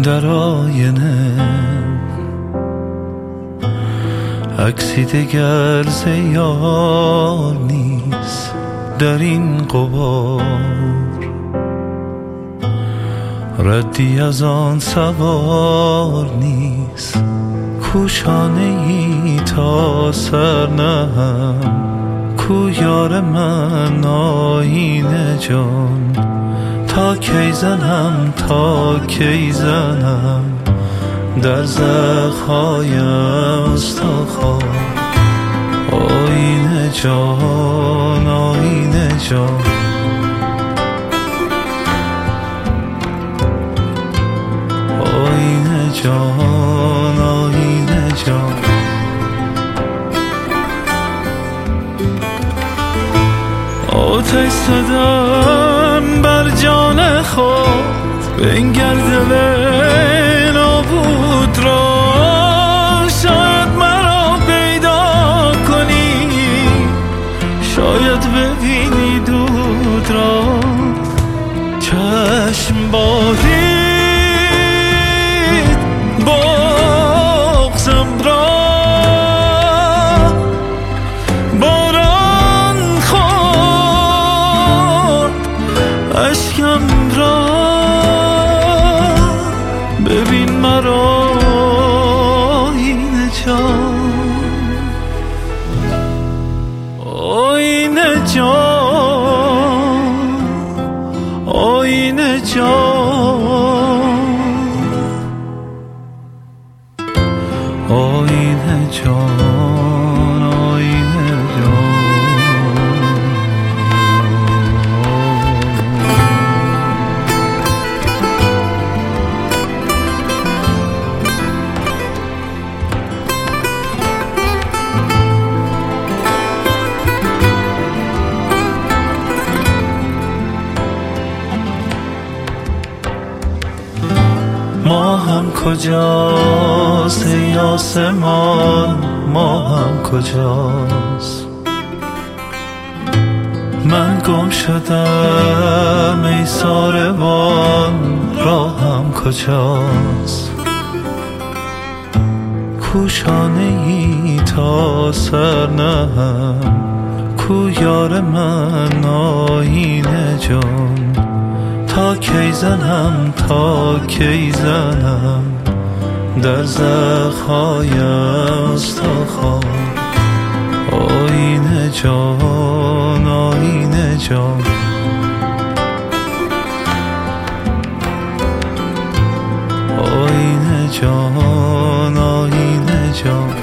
در آینه عکسی دگر ز یار نیست در این غبار، ردی از آن سوار نیست کو شانه ای تا سر نهم، کو یار من آیینه جان، تا کی زنم تا کی زنم در زخم‌های استخوان. آیینه جان آیینه جان، آیینه جان آیینه جان. آتش زدم بر جان خود بنگر دل نابود را، شاید مرا پیدا کنی، شاید ببینی دود را. چشم بارید بغضم را، باران خورد اشکم را، ببین مرا آینه جان، آینه جان، آینه جان، آینه جان، آینه جان. ما هم کجاست ای آسمان، ما هم کجاست، من گم شدم ای ساربان، راهم کجاست، کو شانه ای تا سر نهم، کو یار من آیینه جان، تا کی زنم تا کی زنم در زخم‌های استخوان. آینه جان آینه جان، آینه جان آینه جان.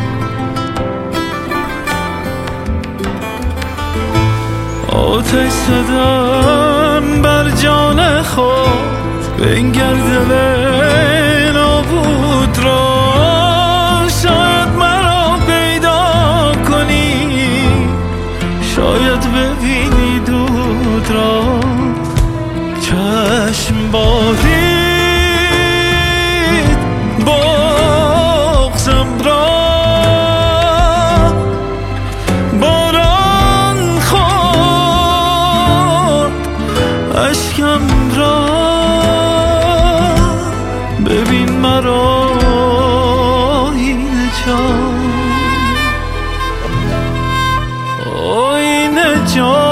آتش زدم بر جان خود بنگر دل نابود را، شاید مرا پیدا کنی، شاید ببینی دود را. چشم بارید بغضم را، باران خورد اشکم را، ببین مرا آینه جان، آینه جان.